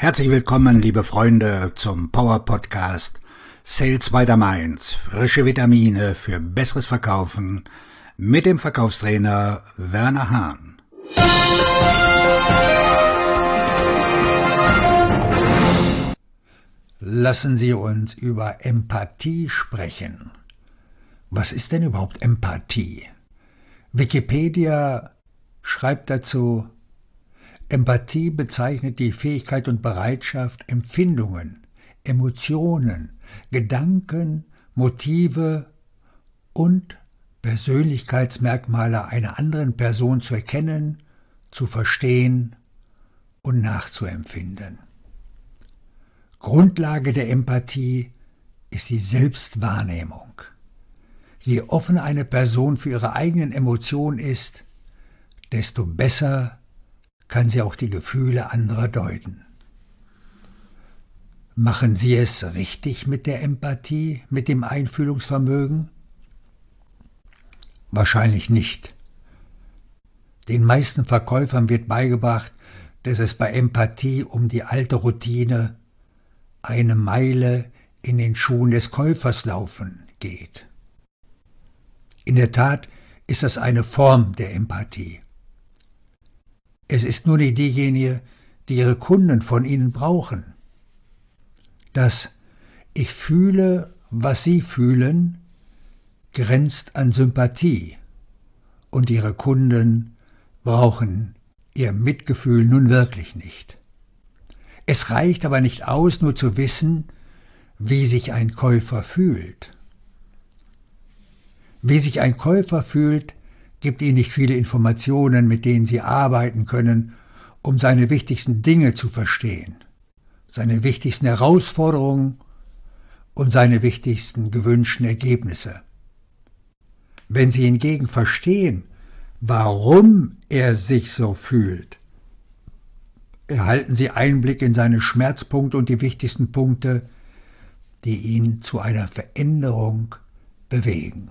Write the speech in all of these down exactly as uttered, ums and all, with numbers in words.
Herzlich willkommen, liebe Freunde, zum Power Podcast Sales by the Mainz. Frische Vitamine für besseres Verkaufen mit dem Verkaufstrainer Werner Hahn. Lassen Sie uns über Empathie sprechen. Was ist denn überhaupt Empathie? Wikipedia schreibt dazu: Empathie bezeichnet die Fähigkeit und Bereitschaft, Empfindungen, Emotionen, Gedanken, Motive und Persönlichkeitsmerkmale einer anderen Person zu erkennen, zu verstehen und nachzuempfinden. Grundlage der Empathie ist die Selbstwahrnehmung. Je offener eine Person für ihre eigenen Emotionen ist, desto besser kann sie auch die Gefühle anderer deuten. Machen Sie es richtig mit der Empathie, mit dem Einfühlungsvermögen? Wahrscheinlich nicht. Den meisten Verkäufern wird beigebracht, dass es bei Empathie um die alte Routine eine Meile in den Schuhen des Käufers laufen geht. In der Tat ist das eine Form der Empathie. Es ist nur nicht diejenige, die ihre Kunden von ihnen brauchen. Das Ich fühle, was sie fühlen, grenzt an Sympathie, und ihre Kunden brauchen ihr Mitgefühl nun wirklich nicht. Es reicht aber nicht aus, nur zu wissen, wie sich ein Käufer fühlt. Wie sich ein Käufer fühlt, gibt ihnen nicht viele Informationen, mit denen sie arbeiten können, um seine wichtigsten Dinge zu verstehen, seine wichtigsten Herausforderungen und seine wichtigsten gewünschten Ergebnisse. Wenn Sie hingegen verstehen, warum er sich so fühlt, erhalten Sie Einblick in seine Schmerzpunkte und die wichtigsten Punkte, die ihn zu einer Veränderung bewegen.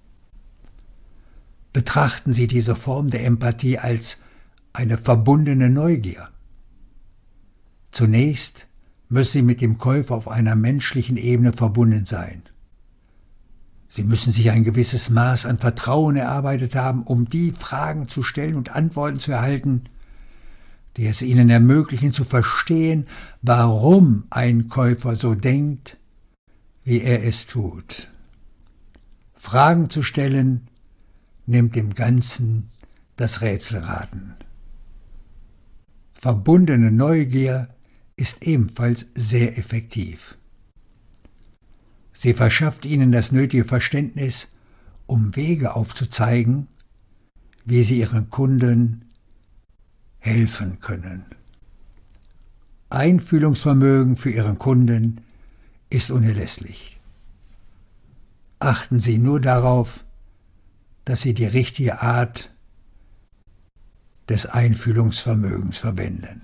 Betrachten Sie diese Form der Empathie als eine verbundene Neugier. Zunächst müssen Sie mit dem Käufer auf einer menschlichen Ebene verbunden sein. Sie müssen sich ein gewisses Maß an Vertrauen erarbeitet haben, um die Fragen zu stellen und Antworten zu erhalten, die es Ihnen ermöglichen zu verstehen, warum ein Käufer so denkt, wie er es tut. Fragen zu stellen nimmt dem Ganzen das Rätselraten. Verbundene Neugier ist ebenfalls sehr effektiv. Sie verschafft Ihnen das nötige Verständnis, um Wege aufzuzeigen, wie Sie Ihren Kunden helfen können. Einfühlungsvermögen für Ihren Kunden ist unerlässlich. Achten Sie nur darauf, dass Sie die richtige Art des Einfühlungsvermögens verwenden.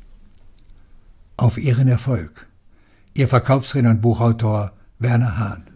Auf Ihren Erfolg. Ihr Verkaufstrainer und Buchautor Werner Hahn.